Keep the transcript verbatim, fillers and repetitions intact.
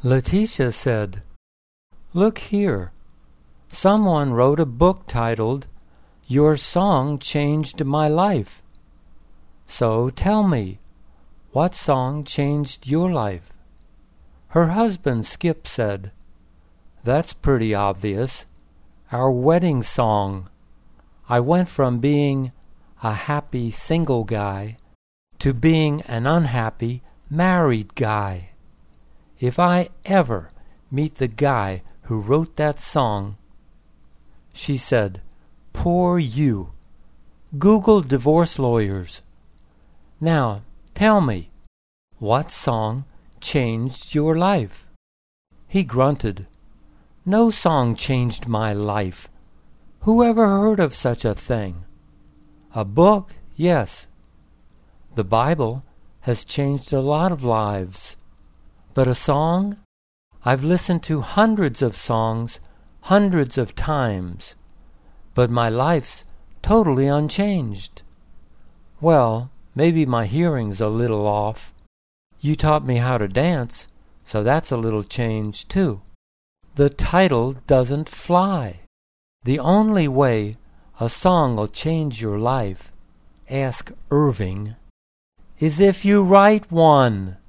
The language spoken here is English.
Letitia said, "Look here. Someone wrote a book titled, 'Your Song Changed My Life.' So tell me, what song changed your life?" Her husband Skip said, "That's pretty obvious. Our wedding song. I went from being a happy single guy to being an unhappy married guy. If I ever meet the guy who wrote that song..." She said, "Poor you. Google divorce lawyers. Now, tell me, what song changed your life?" He grunted, "No song changed my life. Who ever heard of such a thing? A book, yes. The Bible has changed a lot of lives. But a song? I've listened to hundreds of songs hundreds of times, but my life's totally unchanged. Well, maybe my hearing's a little off. You taught me how to dance, so that's a little change too. The title doesn't fly. The only way a song will change your life, ask Irving, is if you write one."